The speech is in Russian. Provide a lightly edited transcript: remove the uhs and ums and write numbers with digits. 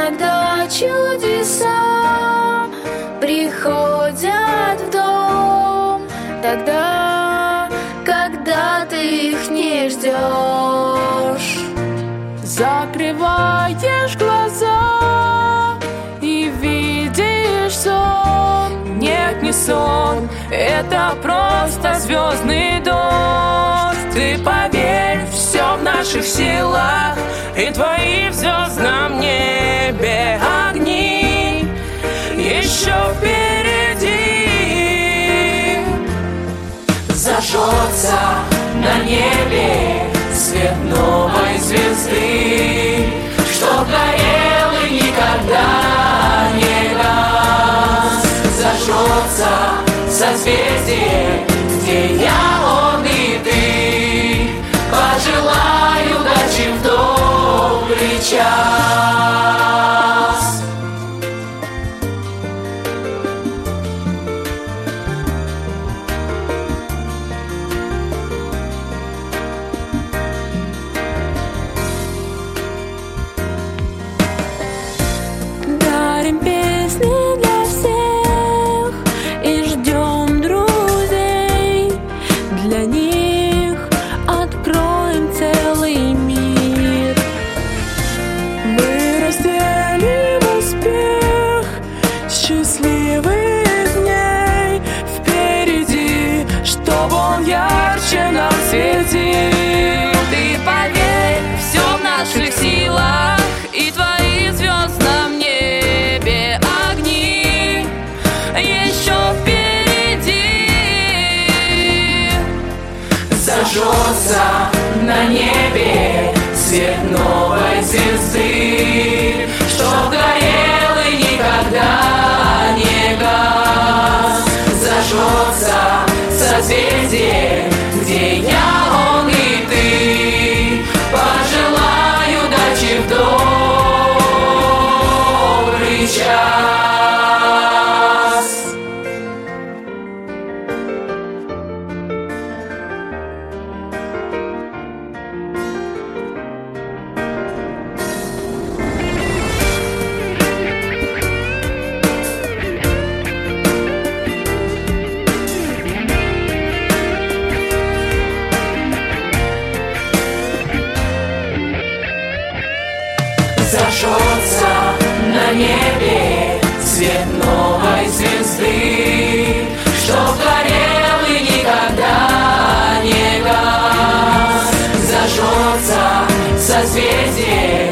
Иногда чудеса приходят в дом тогда, когда ты их не ждешь. Закрываешь глаза и видишь сон. Нет, не сон, это просто звездный дождь. Ты поверь, все в наших силах, и твои в звездном небе огни еще впереди. Зажжется на небе свет новой звезды, что горел и никогда не гас. Зажжется созвездие, где я, он и ты. Пожелаю удачи в добрый час. Дарим песни для всех и ждем друзей. Для них откроем целый мир. Мы разделим успех счастливых дней впереди, чтобы он ярче нам светил. Ты поверь, все в наших силах, и твои в звездном небе огни еще впереди. Зажжется на небе свет новой звезды, что горел и никогда не гас. Зажжется созвездие, где я, он и ты. Пожелаю удачи в добрый час. Зажжется на небе свет новой звезды, что горел и никогда не гас. Зажжется созвездие,